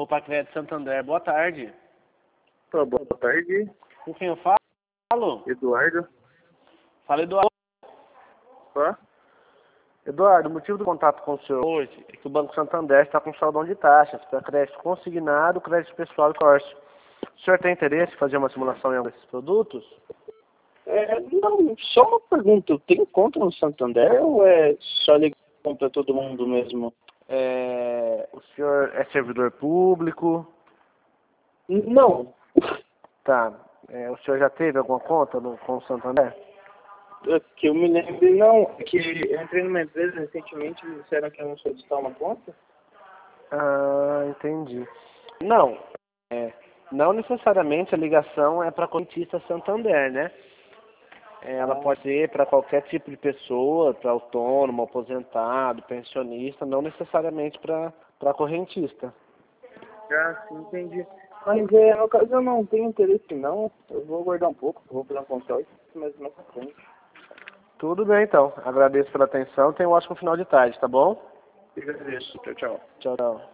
Poupa Crédito Santander, boa tarde. Boa tarde, Com quem eu falo? Eduardo. Fala, Eduardo. Tá? Eduardo, o motivo do contato com o senhor hoje é que o Banco Santander está com saldão de taxas para crédito consignado, crédito pessoal e consórcio. O senhor tem interesse em fazer uma simulação em algum desses produtos? Não, só uma pergunta. Tem conta no Santander ou é só ligar para todo mundo mesmo? O senhor é servidor público? Não. Tá. O senhor já teve alguma conta com o Santander? Que eu me lembro, não. É que eu entrei numa empresa recentemente e me disseram que eu não solicitar uma conta. Ah, entendi. Não, não necessariamente a ligação é para correntista Santander, né? Ela pode ser para qualquer tipo de pessoa, para autônomo, aposentado, pensionista, não necessariamente para correntista. Ah, sim, entendi. Mas no caso eu não tenho interesse não. Eu vou aguardar um pouco, vou fazer um consórcio, mas mais pra frente. Tudo bem, então. Agradeço pela atenção. Tenha um ótimo final de tarde, tá bom? Eu agradeço. Tchau, tchau. Tchau, tchau.